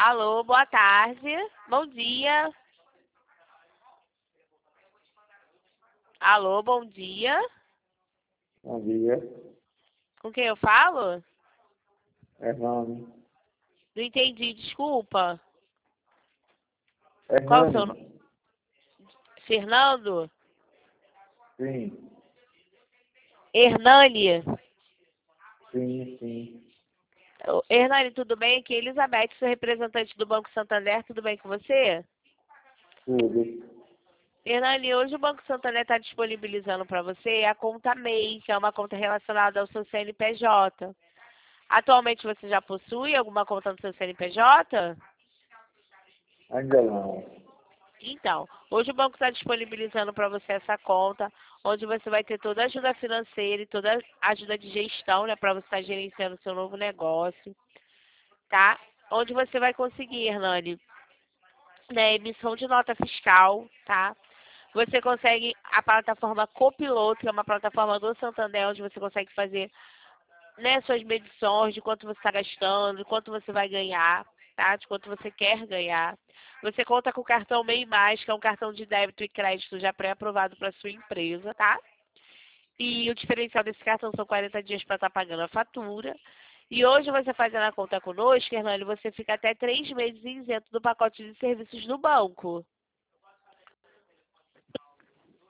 Alô, boa tarde. Bom dia. Alô, bom dia. Bom dia, Com quem eu falo? Hernani. Não entendi, desculpa. Qual o seu nome? Hernani, Fernando? sim, Hernani? sim, Hernani, tudo bem? Aqui é Elizabeth, sou representante do Banco Santander. Tudo bem com você? tudo. Hernani, hoje o Banco Santander está disponibilizando para você a conta MEI, que é uma conta relacionada ao seu CNPJ. Atualmente você já possui alguma conta no seu CNPJ? Ainda não. Então, hoje o banco está disponibilizando para você essa conta, onde você vai ter toda a ajuda financeira e toda a ajuda de gestão, né, para você estar gerenciando o seu novo negócio, tá? Onde você vai conseguir, Hernani, né, emissão de nota fiscal, tá? Você consegue a plataforma Copiloto, que é uma plataforma do Santander, onde você consegue fazer, né, suas medições de quanto você está gastando, de quanto você vai ganhar, tá? De quanto você quer ganhar. Você conta com o cartão MEI+, que é um cartão de débito e crédito já pré-aprovado para sua empresa, tá? E o diferencial desse cartão são 40 dias para estar pagando a fatura. E hoje você fazendo a conta conosco, Hernani, você fica até 3 meses isento do pacote de serviços do banco.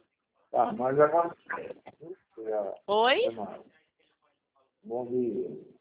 Tá, mas agora. Oi? Até mais. Bom dia.